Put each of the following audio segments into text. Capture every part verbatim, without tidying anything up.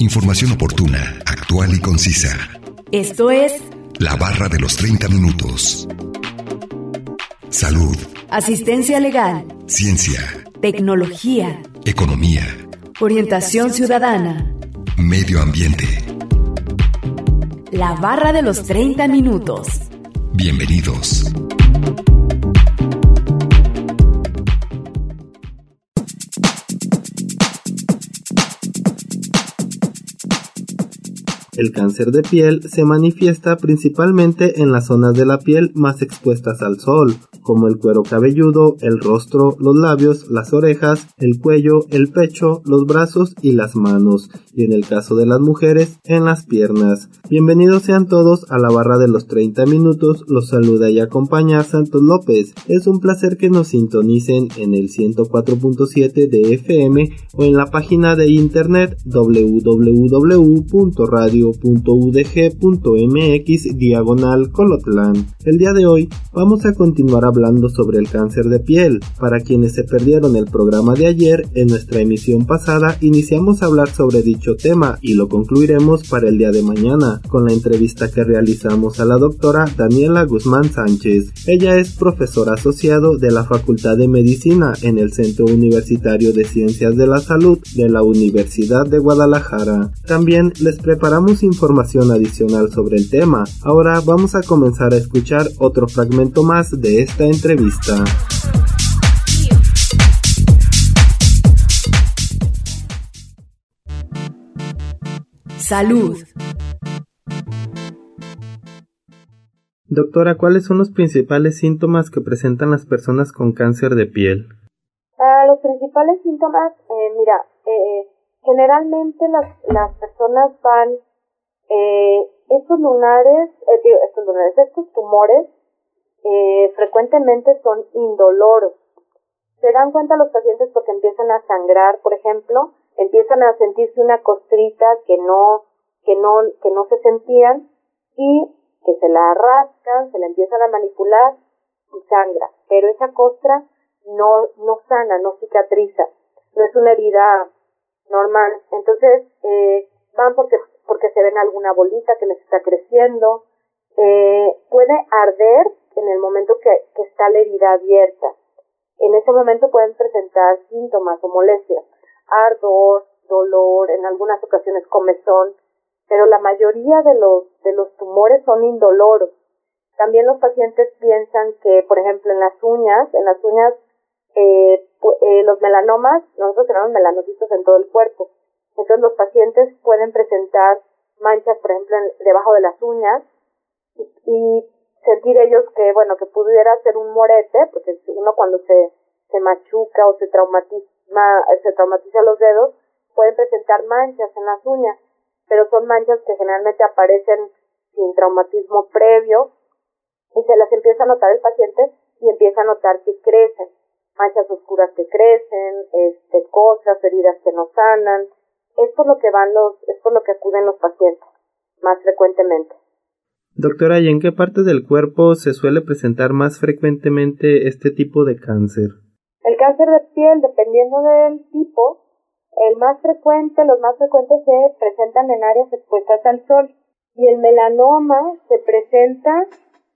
Información oportuna, actual y concisa. Esto es La Barra de los treinta minutos. Salud. Asistencia legal. Ciencia. Tecnología. Economía. Orientación ciudadana. Medio ambiente. La Barra de los treinta minutos. Bienvenidos. El cáncer de piel se manifiesta principalmente en las zonas de la piel más expuestas al sol, como el cuero cabelludo, el rostro, los labios, las orejas, el cuello, el pecho, los brazos y las manos, y en el caso de las mujeres, en las piernas. Bienvenidos sean todos a la Barra de los treinta minutos, los saluda y acompaña Santos López. Es un placer que nos sintonicen en el ciento cuatro punto siete de F M o en la página de internet doble u doble u doble u punto radio punto u d g punto m x diagonal Colotlán. El día de hoy vamos a continuar hablando sobre el cáncer de piel. Para quienes se perdieron el programa de ayer, en nuestra emisión pasada iniciamos a hablar sobre dicho tema y lo concluiremos para el día de mañana con la entrevista que realizamos a la doctora Daniela Guzmán Sánchez. Ella es profesora asociado de la Facultad de Medicina en el Centro Universitario de Ciencias de la Salud de la Universidad de Guadalajara. También les preparamos información adicional sobre el tema. Ahora vamos a comenzar a escuchar otro fragmento más de esta entrevista. Salud. Doctora, ¿cuáles son los principales síntomas que presentan las personas con cáncer de piel? Uh, los principales síntomas, eh, mira, eh, generalmente las, las personas van, eh, estos lunares, eh, digo, estos lunares, estos tumores, eh, frecuentemente son indoloros. Se dan cuenta los pacientes porque empiezan a sangrar, por ejemplo, empiezan a sentirse una costrita que no, que no, que no se sentían y que se la rascan, se la empiezan a manipular y sangra. Pero esa costra no, no sana, no cicatriza, no es una herida normal. Entonces, eh, van porque, porque se ven alguna bolita que les está creciendo, eh, puede arder en el momento que, que está la herida abierta. En ese momento pueden presentar síntomas o molestias, ardor, dolor, en algunas ocasiones comezón, pero la mayoría de los, de los tumores son indoloros. También los pacientes piensan que, por ejemplo, en las uñas, en las uñas, eh, eh, los melanomas, nosotros tenemos melanocitos en todo el cuerpo. Entonces los pacientes pueden presentar manchas, por ejemplo, en, debajo de las uñas y, y sentir ellos que, bueno, que pudiera ser un morete, porque uno cuando se, se machuca o se traumatiza, se traumatiza los dedos, pueden presentar manchas en las uñas, pero son manchas que generalmente aparecen sin traumatismo previo y se las empieza a notar el paciente y empieza a notar que crecen, manchas oscuras que crecen, este, costras, heridas que no sanan. Es por lo que van los, es por lo que acuden los pacientes más frecuentemente. Doctora, ¿y en qué parte del cuerpo se suele presentar más frecuentemente este tipo de cáncer? El cáncer de piel, dependiendo del tipo, el más frecuente, los más frecuentes se presentan en áreas expuestas al sol. Y el melanoma se presenta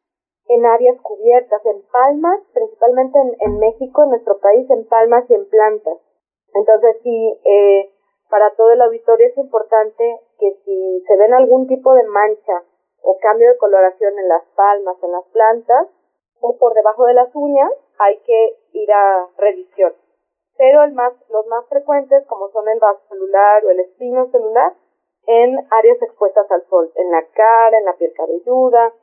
en áreas cubiertas, en palmas, principalmente en, en México, en nuestro país, en palmas y en plantas. Entonces, sí, eh, para todo el auditorio es importante que si se ven algún tipo de mancha o cambio de coloración en las palmas, en las plantas o por debajo de las uñas, hay que ir a revisión. Pero el más, los más frecuentes, como son el vasocelular o el espinocelular, en áreas expuestas al sol, en la cara, en la piel cabelluda,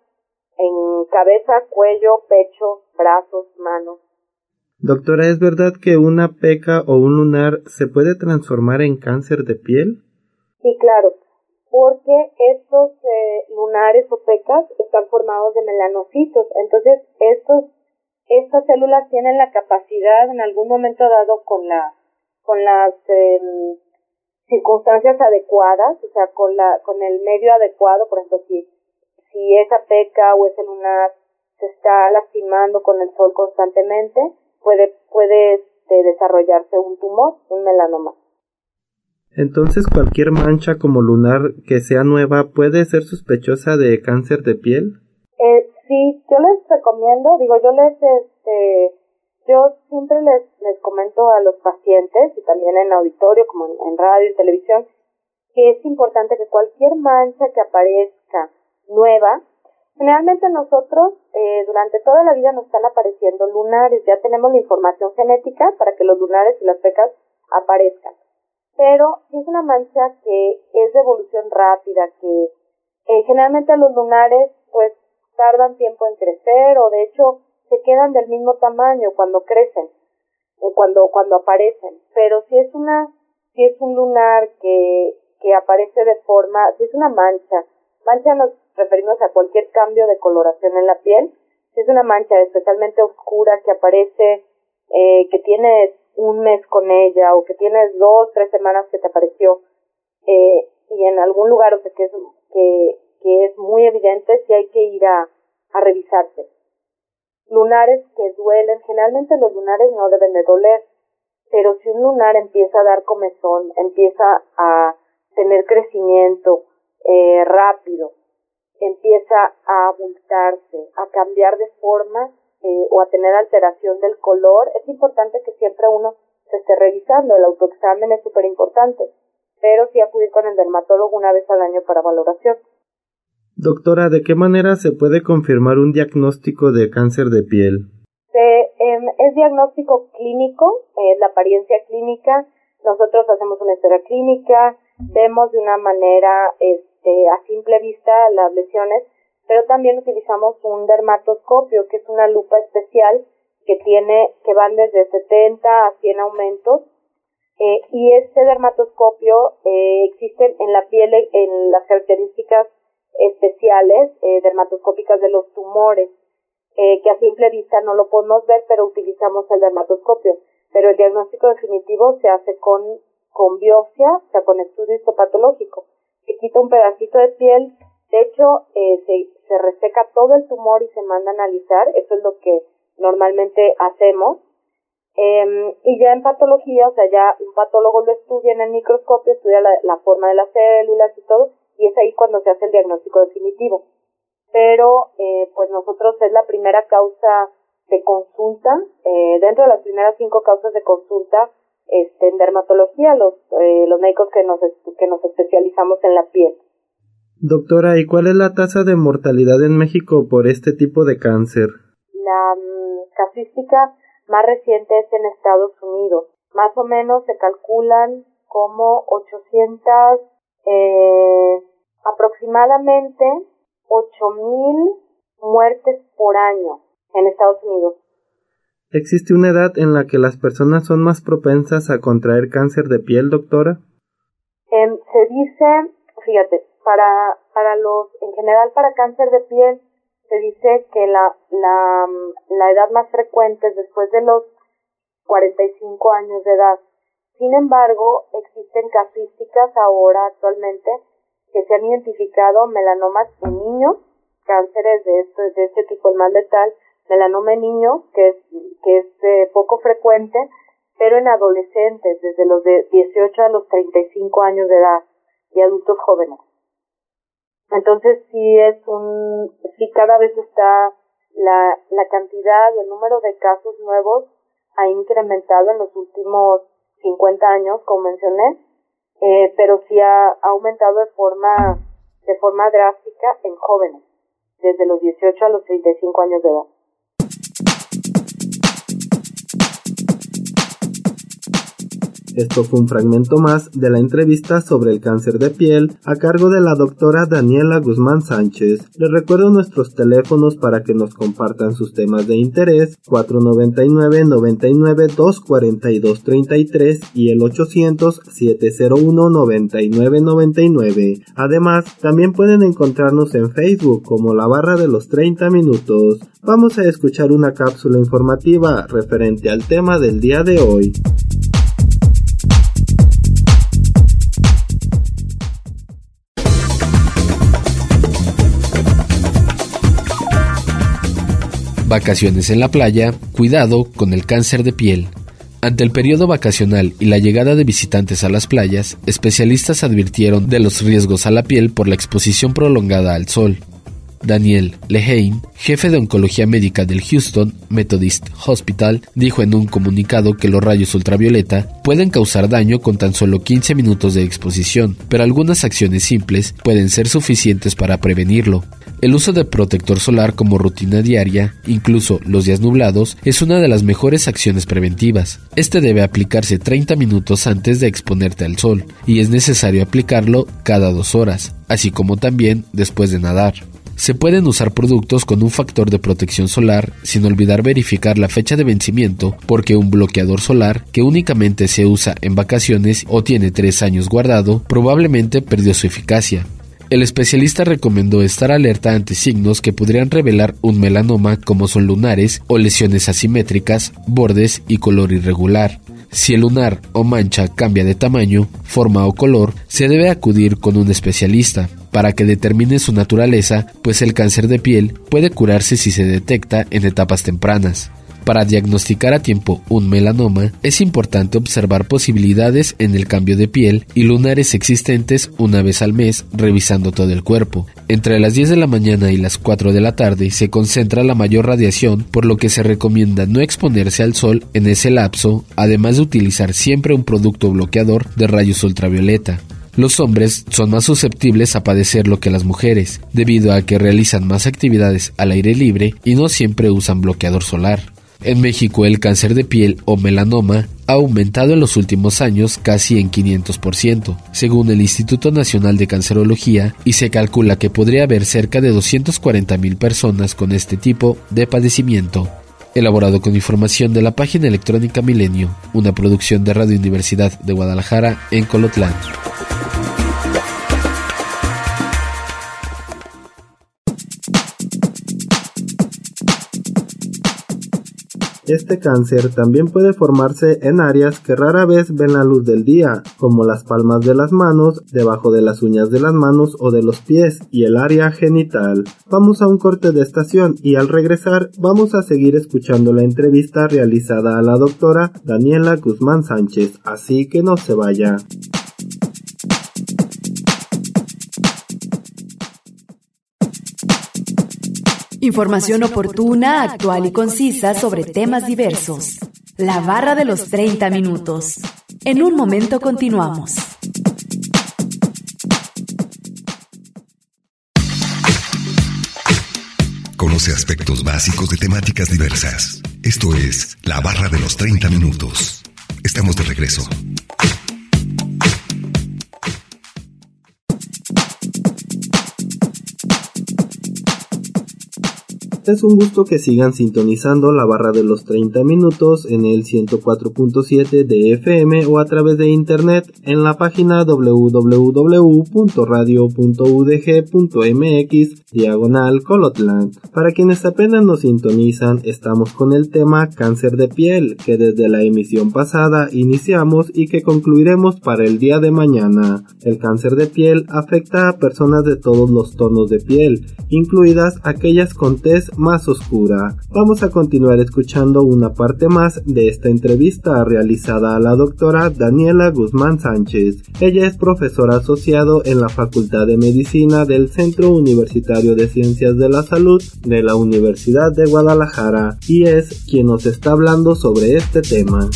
en cabeza, cuello, pecho, brazos, manos. Doctora, ¿es verdad que una peca o un lunar se puede transformar en cáncer de piel? Sí, claro, porque estos eh, lunares o pecas están formados de melanocitos. Entonces, estos, estas células tienen la capacidad en algún momento dado con la, con las eh, circunstancias adecuadas, o sea, con la, con el medio adecuado, por ejemplo, si si esa peca o ese lunar se está lastimando con el sol constantemente, puede puede este, desarrollarse un tumor, un melanoma. Entonces, ¿cualquier mancha como lunar que sea nueva puede ser sospechosa de cáncer de piel? Eh, sí, yo les recomiendo, digo, yo les, este, yo siempre les, les comento a los pacientes, y también en auditorio, como en, en radio y televisión, que es importante que cualquier mancha que aparezca nueva, generalmente nosotros eh, durante toda la vida nos están apareciendo lunares, ya tenemos la información genética para que los lunares y las pecas aparezcan. Pero si es una mancha que es de evolución rápida, que eh, generalmente los lunares pues tardan tiempo en crecer o de hecho se quedan del mismo tamaño cuando crecen o cuando cuando aparecen. Pero si es una si es un lunar que que aparece de forma, si es una mancha, mancha nos referimos a cualquier cambio de coloración en la piel. Si es una mancha especialmente oscura que aparece, eh, que tienes un mes con ella o que tienes dos, tres semanas que te apareció eh, y en algún lugar, o sea, que es, que, que es muy evidente, sí hay que ir a, a revisarse. Lunares que duelen, generalmente los lunares no deben de doler, pero si un lunar empieza a dar comezón, empieza a tener crecimiento eh, rápido, empieza a abultarse, a cambiar de forma eh, o a tener alteración del color, es importante que siempre uno se esté revisando. El autoexamen es súper importante, pero sí acudir con el dermatólogo una vez al año para valoración. Doctora, ¿de qué manera se puede confirmar un diagnóstico de cáncer de piel? Se, eh, es diagnóstico clínico, eh, la apariencia clínica. Nosotros hacemos una historia clínica, vemos de una manera este, a simple vista las lesiones, pero también utilizamos un dermatoscopio, que es una lupa especial que tiene, que van desde setenta a cien aumentos, eh, y este dermatoscopio eh, existe en la piel en las características especiales eh, dermatoscópicas de los tumores, eh, que a simple vista no lo podemos ver, pero utilizamos el dermatoscopio. Pero el diagnóstico definitivo se hace con, con biopsia, o sea, con estudio histopatológico. Se quita un pedacito de piel, de hecho, eh, se, se reseca todo el tumor y se manda a analizar, eso es lo que normalmente hacemos. Eh, y ya en patología, o sea, ya un patólogo lo estudia en el microscopio, estudia la, la forma de las células y todo, y es ahí cuando se hace el diagnóstico definitivo. Pero, eh, pues nosotros es la primera causa de consulta, eh, dentro de las primeras cinco causas de consulta, este, en dermatología, los, eh, los médicos que nos, que nos especializamos en la piel. Doctora, ¿y cuál es la tasa de mortalidad en México por este tipo de cáncer? La um, casuística más reciente es en Estados Unidos. Más o menos se calculan como ochocientas, eh, aproximadamente ocho mil muertes por año en Estados Unidos. ¿Existe una edad en la que las personas son más propensas a contraer cáncer de piel, doctora? Eh, se dice, fíjate, para para los, en general para cáncer de piel, se dice que la la la edad más frecuente es después de los cuarenta y cinco años de edad. Sin embargo, existen casuísticas ahora actualmente que se han identificado melanomas en niños, cánceres de este, de este tipo, el más letal, melanoma en niños, que es, que es eh, poco frecuente, pero en adolescentes, desde los de dieciocho a los treinta y cinco años de edad, y adultos jóvenes. Entonces sí es un, sí cada vez está la, la cantidad o el número de casos nuevos ha incrementado en los últimos cincuenta años, como mencioné, eh, pero sí ha, ha aumentado de forma, de forma drástica en jóvenes, desde los dieciocho a los treinta y cinco años de edad. Esto fue un fragmento más de la entrevista sobre el cáncer de piel a cargo de la doctora Daniela Guzmán Sánchez. Les recuerdo nuestros teléfonos para que nos compartan sus temas de interés: cuatro noventa y nueve, noventa y nueve, doscientos cuarenta y dos treinta y tres y el ochocientos, siete cero uno, noventa y nueve noventa y nueve. Además, también pueden encontrarnos en Facebook como la barra de los treinta minutos. Vamos a escuchar una cápsula informativa referente al tema del día de hoy. Vacaciones en la playa, cuidado con el cáncer de piel. Ante el periodo vacacional y la llegada de visitantes a las playas, especialistas advirtieron de los riesgos a la piel por la exposición prolongada al sol. Daniel Lehane, jefe de oncología médica del Houston Methodist Hospital, dijo en un comunicado que los rayos ultravioleta pueden causar daño con tan solo quince minutos de exposición, pero algunas acciones simples pueden ser suficientes para prevenirlo. El uso de protector solar como rutina diaria, incluso los días nublados, es una de las mejores acciones preventivas. Este debe aplicarse treinta minutos antes de exponerte al sol, y es necesario aplicarlo cada dos horas, así como también después de nadar. Se pueden usar productos con un factor de protección solar sin olvidar verificar la fecha de vencimiento, porque un bloqueador solar que únicamente se usa en vacaciones o tiene tres años guardado probablemente perdió su eficacia. El especialista recomendó estar alerta ante signos que podrían revelar un melanoma, como son lunares o lesiones asimétricas, bordes y color irregular. Si el lunar o mancha cambia de tamaño, forma o color, se debe acudir con un especialista para que determine su naturaleza, pues el cáncer de piel puede curarse si se detecta en etapas tempranas. Para diagnosticar a tiempo un melanoma, es importante observar posibilidades en el cambio de piel y lunares existentes una vez al mes, revisando todo el cuerpo. Entre las diez de la mañana y las cuatro de la tarde se concentra la mayor radiación, por lo que se recomienda no exponerse al sol en ese lapso, además de utilizar siempre un producto bloqueador de rayos ultravioleta. Los hombres son más susceptibles a padecerlo que las mujeres, debido a que realizan más actividades al aire libre y no siempre usan bloqueador solar. En México, el cáncer de piel o melanoma ha aumentado en los últimos años casi en quinientos por ciento, según el Instituto Nacional de Cancerología, y se calcula que podría haber cerca de doscientas cuarenta mil personas con este tipo de padecimiento. Elaborado con información de la página electrónica Milenio, una producción de Radio Universidad de Guadalajara en Colotlán. Este cáncer también puede formarse en áreas que rara vez ven la luz del día, como las palmas de las manos, debajo de las uñas de las manos o de los pies y el área genital. Vamos a un corte de estación y al regresar vamos a seguir escuchando la entrevista realizada a la doctora Daniela Guzmán Sánchez, así que no se vaya. Información oportuna, actual y concisa sobre temas diversos. La barra de los treinta minutos. En un momento continuamos. Conoce aspectos básicos de temáticas diversas. Esto es La Barra de los treinta minutos. Estamos de regreso. Es un gusto que sigan sintonizando la barra de los treinta minutos en el ciento cuatro punto siete de F M o a través de internet en la página doble u doble u doble u punto radio punto u d g punto m x diagonal Colotlán. Para quienes apenas nos sintonizan, estamos con el tema cáncer de piel, que desde la emisión pasada iniciamos y que concluiremos para el día de mañana. El cáncer de piel afecta a personas de todos los tonos de piel, incluidas aquellas con tez más oscura. Vamos a continuar escuchando una parte más de esta entrevista realizada a la doctora Daniela Guzmán Sánchez. Ella es profesora asociado en la Facultad de Medicina del Centro Universitario de Ciencias de la Salud de la Universidad de Guadalajara y es quien nos está hablando sobre este tema.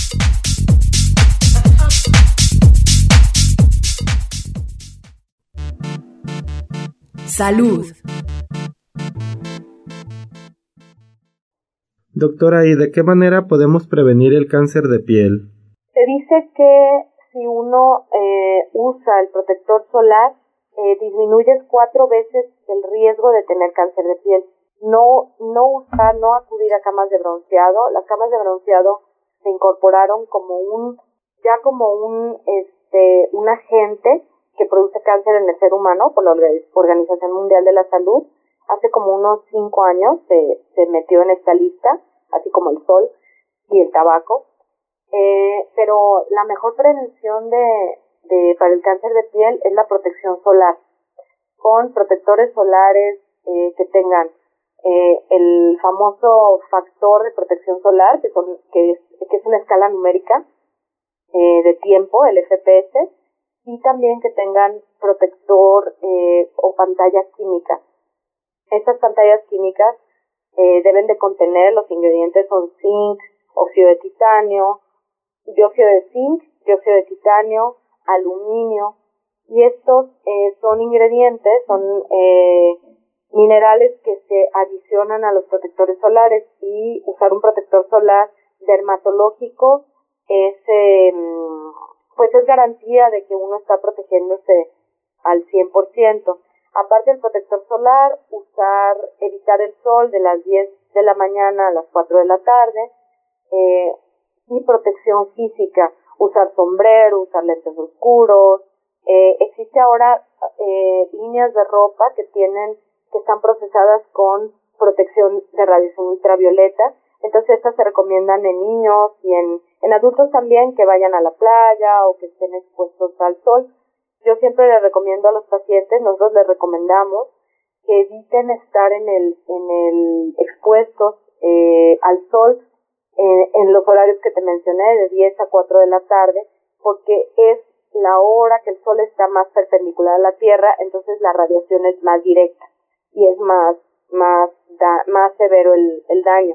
Salud. Doctora, ¿y de qué manera podemos prevenir el cáncer de piel? Se dice que si uno eh, usa el protector solar, eh, disminuyes cuatro veces el riesgo de tener cáncer de piel. No, no usar, no acudir a camas de bronceado. Las camas de bronceado se incorporaron como un, ya como un, este, un agente que produce cáncer en el ser humano por la Organización Mundial de la Salud. Hace como unos cinco años se, se metió en esta lista, así como el sol y el tabaco. Eh, pero la mejor prevención de, de para el cáncer de piel es la protección solar, con protectores solares eh, que tengan eh, el famoso factor de protección solar, que, son, que es que es una escala numérica eh, de tiempo, el F P S, y también que tengan protector eh, o pantalla química. Estas pantallas químicas eh, deben de contener, los ingredientes son zinc, óxido de titanio, dióxido de zinc, dióxido de titanio, aluminio, y estos eh, son ingredientes, son eh, minerales que se adicionan a los protectores solares, y usar un protector solar dermatológico es, eh, pues es garantía de que uno está protegiéndose al cien por ciento. Aparte del protector solar, usar, evitar el sol de las diez de la mañana a las cuatro de la tarde, eh, y protección física, usar sombrero, usar lentes oscuros. Eh, existe ahora eh, líneas de ropa que tienen, que están procesadas con protección de radiación ultravioleta, entonces estas se recomiendan en niños y en, en adultos también, que vayan a la playa o que estén expuestos al sol. Yo siempre les recomiendo a los pacientes, nosotros les recomendamos que eviten estar en el, en el expuestos eh, al sol eh, en los horarios que te mencioné, de diez a cuatro de la tarde, porque es la hora que el sol está más perpendicular a la Tierra, entonces la radiación es más directa y es más, más, da, más severo el, el daño.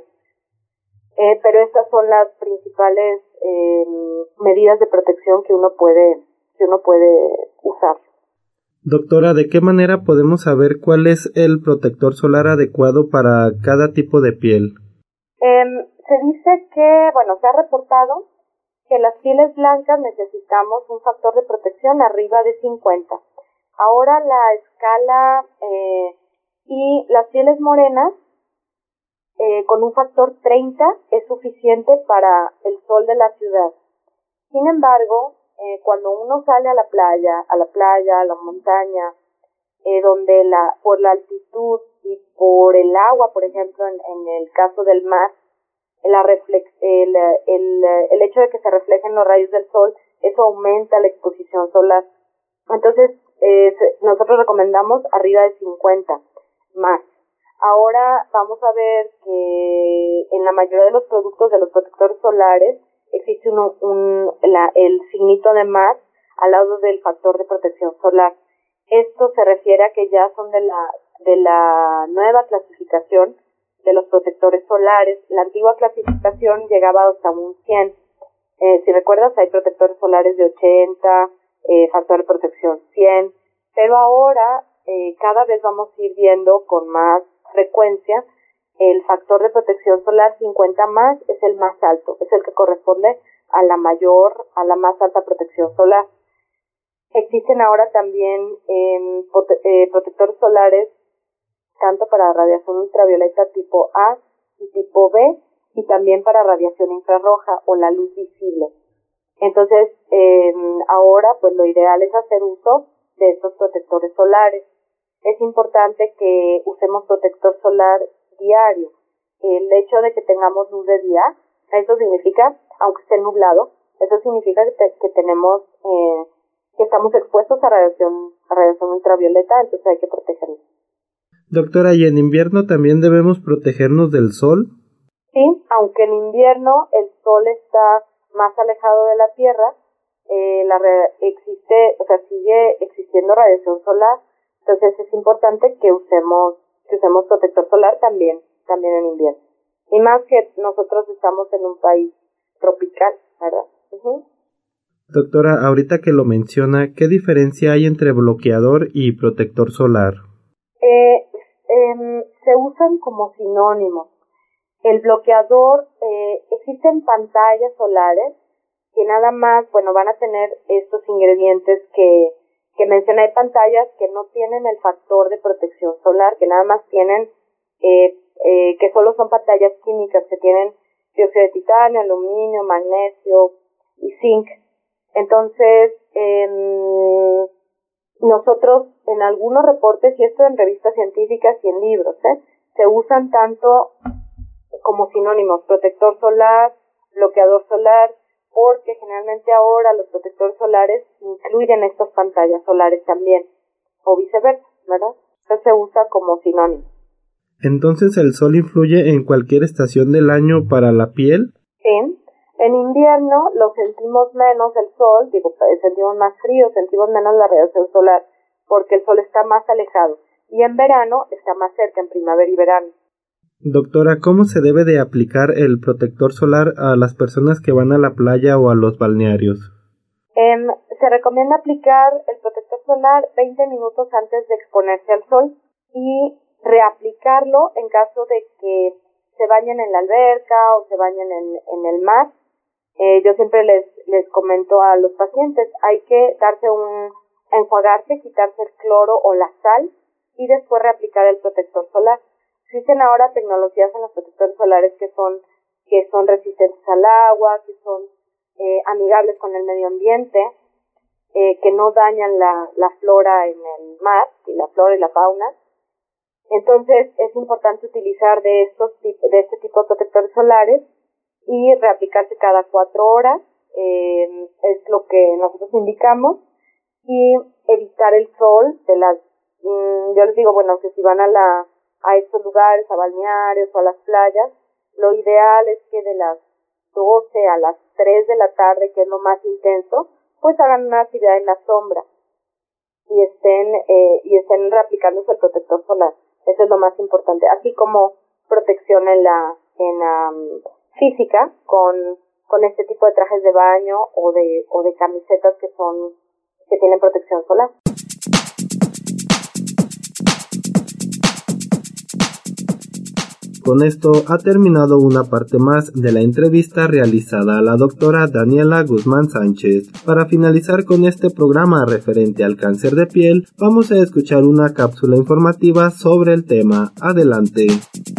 Eh, pero estas son las principales eh, medidas de protección que uno puede, que uno puede usar. Doctora, ¿de qué manera podemos saber cuál es el protector solar adecuado para cada tipo de piel? Eh, se dice que, bueno, se ha reportado que las pieles blancas necesitamos un factor de protección arriba de cincuenta. Ahora la escala eh, y las pieles morenas eh, con un factor treinta es suficiente para el sol de la ciudad. Sin embargo, eh, cuando uno sale a la playa, a la playa, a la montaña, eh, donde la por la altitud y por el agua, por ejemplo, en, en el caso del mar, la reflex, el, el, el hecho de que se reflejen los rayos del sol, eso aumenta la exposición solar. Entonces, eh, nosotros recomendamos arriba de cincuenta más. Ahora vamos a ver que en la mayoría de los productos de los protectores solares existe un, un, la, el signito de más al lado del factor de protección solar. Esto se refiere a que ya son de la, de la nueva clasificación de los protectores solares. La antigua clasificación llegaba hasta un cien. Eh, si recuerdas, hay protectores solares de ochenta, eh, factor de protección cien, pero ahora eh, cada vez vamos a ir viendo con más frecuencia el factor de protección solar cincuenta más es el más alto, es el que corresponde a la mayor, a la más alta protección solar. Existen ahora también eh, prote- eh, protectores solares tanto para radiación ultravioleta tipo A y tipo B, y también para radiación infrarroja o la luz visible. Entonces, eh, ahora pues lo ideal es hacer uso de estos protectores solares. Es importante que usemos protector solar diario. El hecho de que tengamos luz de día, eso significa, aunque esté nublado, eso significa que, te, que tenemos, eh, que estamos expuestos a radiación, a radiación ultravioleta, entonces hay que protegernos. Doctora, ¿y en invierno también debemos protegernos del sol? Sí, aunque en invierno el sol está más alejado de la Tierra, eh, la re- existe, o sea, sigue existiendo radiación solar, entonces es importante que usemos, que usemos protector solar también, también en invierno. Y más que nosotros estamos en un país tropical, ¿verdad? Uh-huh. Doctora, ahorita que lo menciona, ¿qué diferencia hay entre bloqueador y protector solar? Eh, eh, se usan como sinónimos. El bloqueador, eh, existen pantallas solares que nada más, bueno, van a tener estos ingredientes que, que mencioné. Hay pantallas que no tienen el factor de protección solar, que nada más tienen, eh, eh, que solo son pantallas químicas, que tienen dióxido de titanio, aluminio, magnesio y zinc. Entonces, eh, nosotros en algunos reportes, y esto en revistas científicas y en libros, ¿eh? se usan tanto como sinónimos, protector solar, bloqueador solar, porque generalmente ahora los protectores solares incluyen estas pantallas solares también, o viceversa, ¿verdad? Entonces se usa como sinónimo. Entonces, ¿el sol influye en cualquier estación del año para la piel? Sí, En invierno lo sentimos menos el sol, digo, sentimos más frío, sentimos menos la radiación solar, porque el sol está más alejado. Y en verano está más cerca, en primavera y verano. Doctora, ¿cómo se debe de aplicar el protector solar a las personas que van a la playa o a los balnearios? Eh, se recomienda aplicar el protector solar veinte minutos antes de exponerse al sol y reaplicarlo en caso de que se bañen en la alberca o se bañen en, en el mar. Eh, yo siempre les, les comento a los pacientes, hay que darse un, enjuagarse, quitarse el cloro o la sal y después reaplicar el protector solar. Existen ahora tecnologías en los protectores solares que son, que son resistentes al agua, que son eh, amigables con el medio ambiente, eh, que no dañan la, la flora en el mar, y la flora y la fauna. Entonces es importante utilizar de estos de este tipo de protectores solares y reaplicarse cada cuatro horas, eh, es lo que nosotros indicamos, y evitar el sol de las, mmm, yo les digo, bueno, que si van a la a estos lugares, a balnearios o a las playas, lo ideal es que de las doce a las tres de la tarde, que es lo más intenso, pues hagan una actividad en la sombra y estén eh, y estén reaplicándose el protector solar. Eso es lo más importante, así como protección en la en la um, física con con este tipo de trajes de baño o de o de camisetas que son que tienen protección solar. Con esto ha terminado una parte más de la entrevista realizada a la doctora Daniela Guzmán Sánchez. Para finalizar con este programa referente al cáncer de piel, vamos a escuchar una cápsula informativa sobre el tema. Adelante.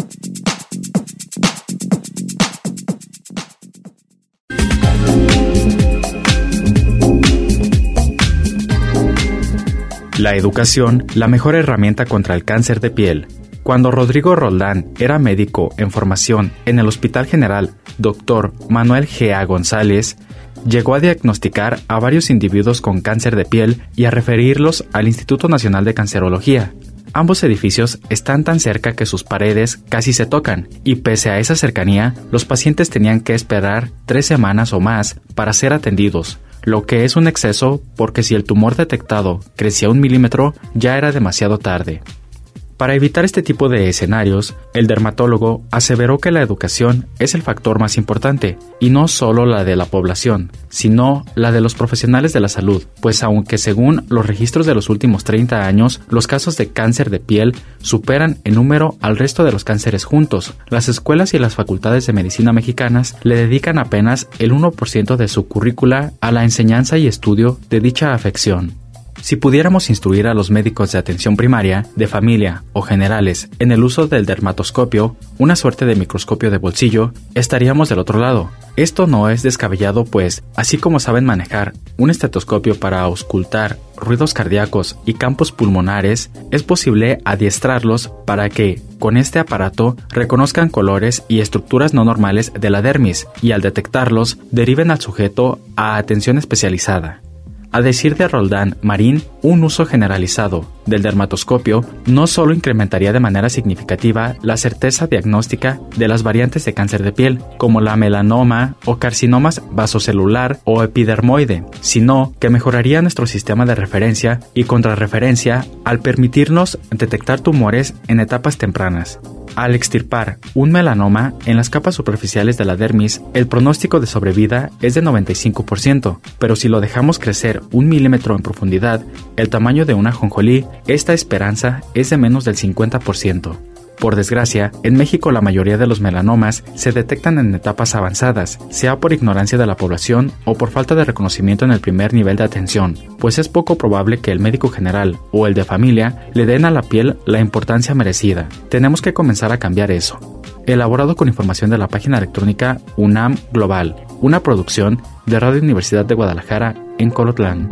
La educación, la mejor herramienta contra el cáncer de piel. Cuando Rodrigo Roldán era médico en formación en el Hospital General doctor Manuel G A González, llegó a diagnosticar a varios individuos con cáncer de piel y a referirlos al Instituto Nacional de Cancerología. Ambos edificios están tan cerca que sus paredes casi se tocan, y pese a esa cercanía, los pacientes tenían que esperar tres semanas o más para ser atendidos, lo que es un exceso porque si el tumor detectado crecía un milímetro, ya era demasiado tarde. Para evitar este tipo de escenarios, el dermatólogo aseveró que la educación es el factor más importante, y no solo la de la población, sino la de los profesionales de la salud, pues aunque según los registros de los últimos treinta años, los casos de cáncer de piel superan en número al resto de los cánceres juntos, las escuelas y las facultades de medicina mexicanas le dedican apenas el uno por ciento de su currícula a la enseñanza y estudio de dicha afección. Si pudiéramos instruir a los médicos de atención primaria, de familia o generales en el uso del dermatoscopio, una suerte de microscopio de bolsillo, estaríamos del otro lado. Esto no es descabellado, pues, así como saben manejar un estetoscopio para auscultar ruidos cardíacos y campos pulmonares, es posible adiestrarlos para que, con este aparato, reconozcan colores y estructuras no normales de la dermis y al detectarlos, deriven al sujeto a atención especializada. A decir de Roldán Marín, un uso generalizado del dermatoscopio no solo incrementaría de manera significativa la certeza diagnóstica de las variantes de cáncer de piel, como la melanoma o carcinomas vasocelular o epidermoide, sino que mejoraría nuestro sistema de referencia y contrarreferencia al permitirnos detectar tumores en etapas tempranas. Al extirpar un melanoma en las capas superficiales de la dermis, el pronóstico de sobrevida es de noventa y cinco por ciento, pero si lo dejamos crecer un milímetro en profundidad, el tamaño de una ajonjolí, esta esperanza es de menos del cincuenta por ciento. Por desgracia, en México la mayoría de los melanomas se detectan en etapas avanzadas, sea por ignorancia de la población o por falta de reconocimiento en el primer nivel de atención, pues es poco probable que el médico general o el de familia le den a la piel la importancia merecida. Tenemos que comenzar a cambiar eso. Elaborado con información de la página electrónica UNAM Global, una producción de Radio Universidad de Guadalajara en Colotlán.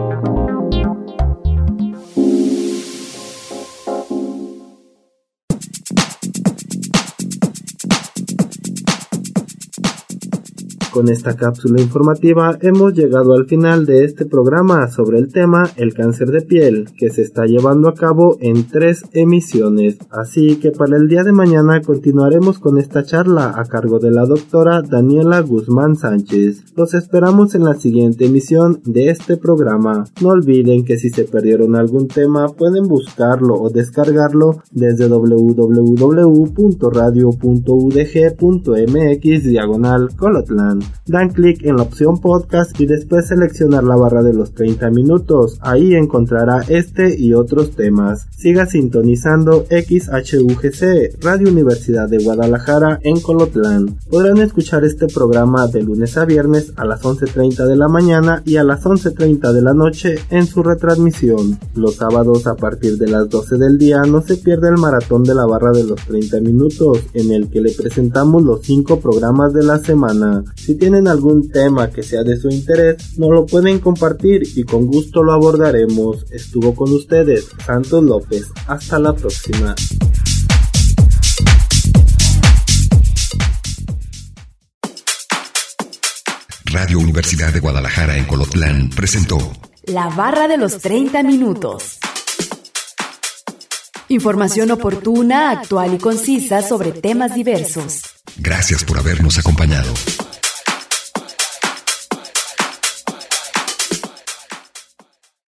Con esta cápsula informativa hemos llegado al final de este programa sobre el tema el cáncer de piel, que se está llevando a cabo en tres emisiones. Así que para el día de mañana continuaremos con esta charla a cargo de la doctora Daniela Guzmán Sánchez. Los esperamos en la siguiente emisión de este programa. No olviden que si se perdieron algún tema pueden buscarlo o descargarlo desde w w w punto radio punto u d g punto m x diagonal Colotlán. Dan clic en la opción podcast y después seleccionar la barra de los treinta minutos. Ahí encontrará este y otros temas. Siga sintonizando X H U G C, Radio Universidad de Guadalajara en Colotlán. Podrán escuchar este programa de lunes a viernes a las once treinta de la mañana y a las once treinta de la noche en su retransmisión. Los sábados a partir de las doce del día no se pierda el maratón de la barra de los treinta minutos, en el que le presentamos los cinco programas de la semana. Si tienen algún tema que sea de su interés, nos lo pueden compartir y con gusto lo abordaremos. Estuvo con ustedes Santos López. Hasta la próxima. Radio Universidad de Guadalajara en Colotlán presentó La barra de los treinta minutos. Información oportuna, actual y concisa sobre temas diversos. Gracias por habernos acompañado.